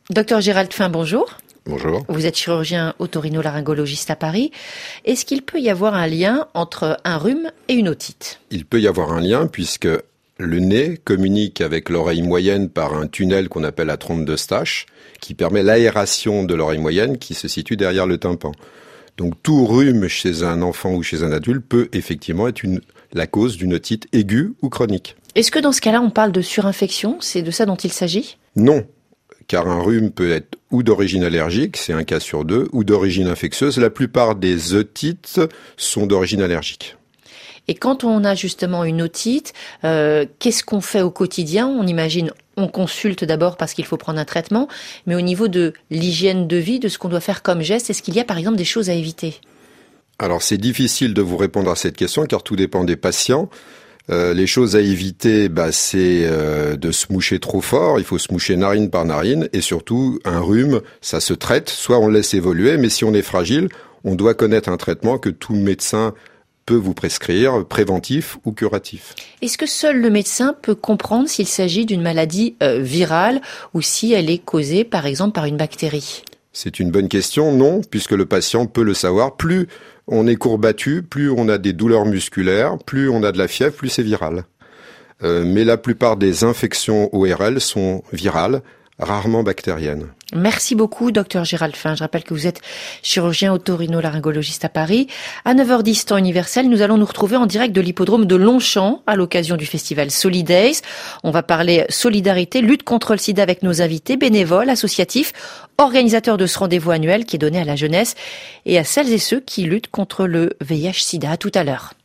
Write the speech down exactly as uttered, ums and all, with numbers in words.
Docteur Gérald Fin, bonjour. Bonjour. Vous êtes chirurgien otorhinolaryngologiste à Paris. Est-ce qu'il peut y avoir un lien entre un rhume et une otite ? Il peut y avoir un lien puisque le nez communique avec l'oreille moyenne par un tunnel qu'on appelle la trompe d'Eustache, qui permet l'aération de l'oreille moyenne qui se situe derrière le tympan. Donc tout rhume chez un enfant ou chez un adulte peut effectivement être une, la cause d'une otite aiguë ou chronique. Est-ce que dans ce cas-là, on parle de surinfection ? C'est de ça dont il s'agit ? Non, car un rhume peut être ou d'origine allergique, c'est un cas sur deux, ou d'origine infectieuse. La plupart des otites sont d'origine allergique. Et quand on a justement une otite, euh, qu'est-ce qu'on fait au quotidien ? On imagine, on consulte d'abord parce qu'il faut prendre un traitement, mais au niveau de l'hygiène de vie, de ce qu'on doit faire comme geste, est-ce qu'il y a par exemple des choses à éviter ? Alors c'est difficile de vous répondre à cette question car tout dépend des patients. Euh, les choses à éviter, bah, c'est euh, de se moucher trop fort. Il faut se moucher narine par narine. Et surtout, un rhume, ça se traite. Soit on laisse évoluer, mais si on est fragile, on doit connaître un traitement que tout médecin peut vous prescrire, préventif ou curatif. Est-ce que seul le médecin peut comprendre s'il s'agit d'une maladie euh, virale ou si elle est causée, par exemple, par une bactérie ? C'est une bonne question, non, puisque le patient peut le savoir. Plus on est courbattu, plus on a des douleurs musculaires, plus on a de la fièvre, plus c'est viral. Euh, mais la plupart des infections O R L sont virales, rarement bactériennes. Merci beaucoup, docteur Gérald Fin. Je rappelle que vous êtes chirurgien otorhinolaryngologiste à Paris. À neuf heures dix, temps universel, nous allons nous retrouver en direct de l'hippodrome de Longchamp à l'occasion du festival Solidays. On va parler solidarité, lutte contre le sida avec nos invités, bénévoles, associatifs, organisateurs de ce rendez-vous annuel qui est donné à la jeunesse et à celles et ceux qui luttent contre le V I H sida. À tout à l'heure.